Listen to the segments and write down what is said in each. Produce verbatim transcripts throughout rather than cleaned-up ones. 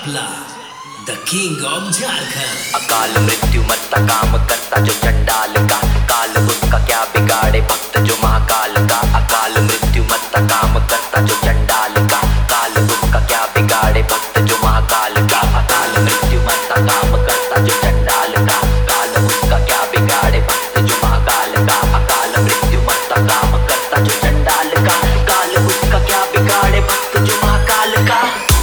Japla the king of Jharkhand. अकाल मृत्यु मरता काम करता जो चंडाल का, काल उसका क्या बिगाड़े भक्त जो महाकाल का। अकाल मृत्यु मरता काम करता जो चंडाल का, काल उसका क्या बिगाड़े भक्त जो महाकाल का। अकाल मृत्यु मरता काम करता जो चंडाल का, काल उसका क्या बिगाड़े भक्त जो महाकाल का। अकाल मृत्यु मरता काम करता जो चंडाल का, काल उसका क्या बिगाड़े भक्त जो महाकाल का।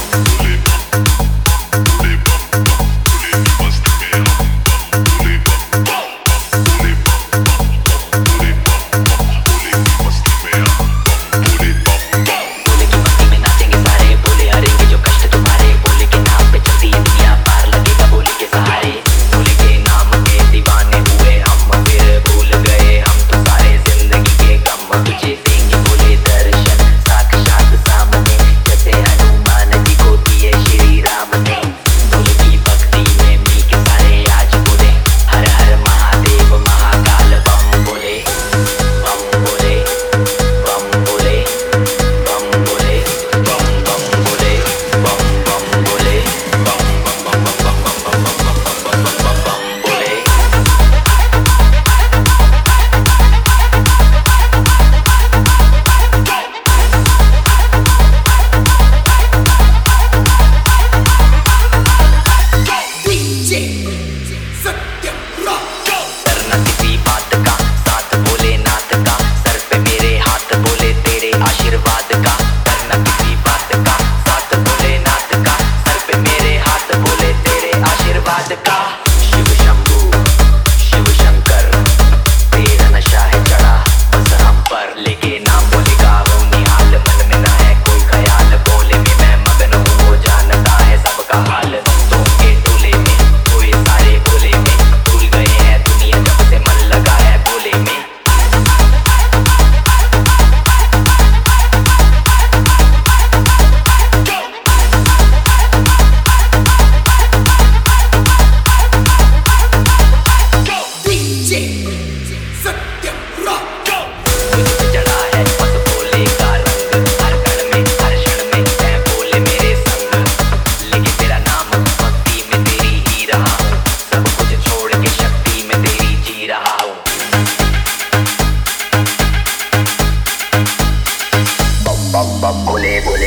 बोले बोले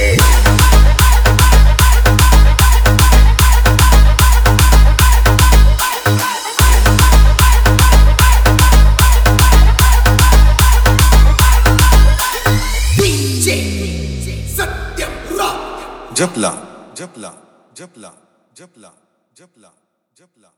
जपला जपला जपला जपला जपला जपला